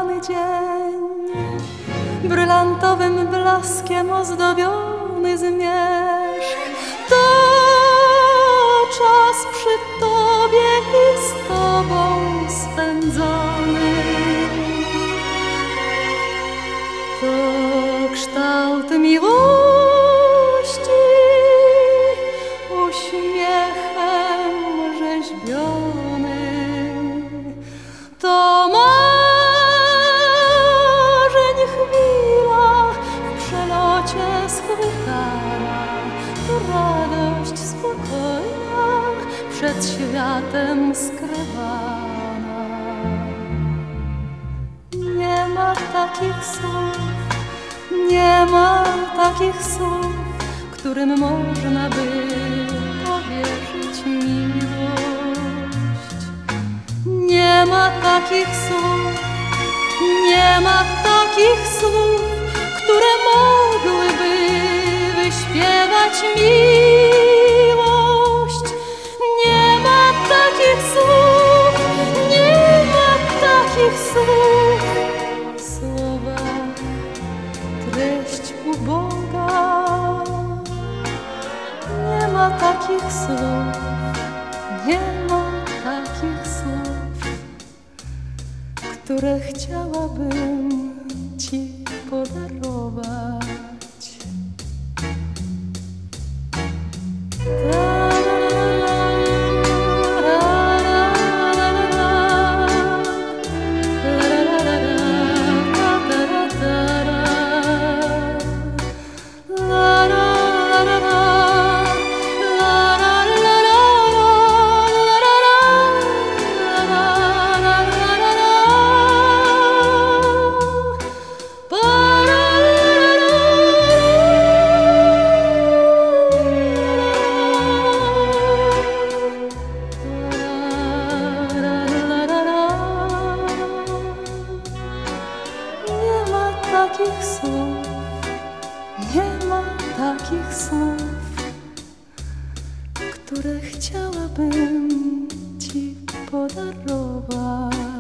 kochany dzień, brylantowym blaskiem ozdobiony zmierzch. To czas przy Tobie i z Tobą spędzony. To kształt miłości uśmiechem rzeźbiony. To marzeń chwila w przelocie schwytana, to radość spokojna przed światem skrywana. Nie ma takich słów, nie ma takich słów, którym można by powierzyć miłość. Nie ma takich słów, nie ma takich słów, które mogłyby wyśpiewać miłość. Nie ma takich słów, nie ma takich słów. Słowa treść uboga. Nie ma takich słów, nie ma takich słów, które chciałabym Ci podarować. Takich słów, nie ma takich słów, które chciałabym Ci podarować.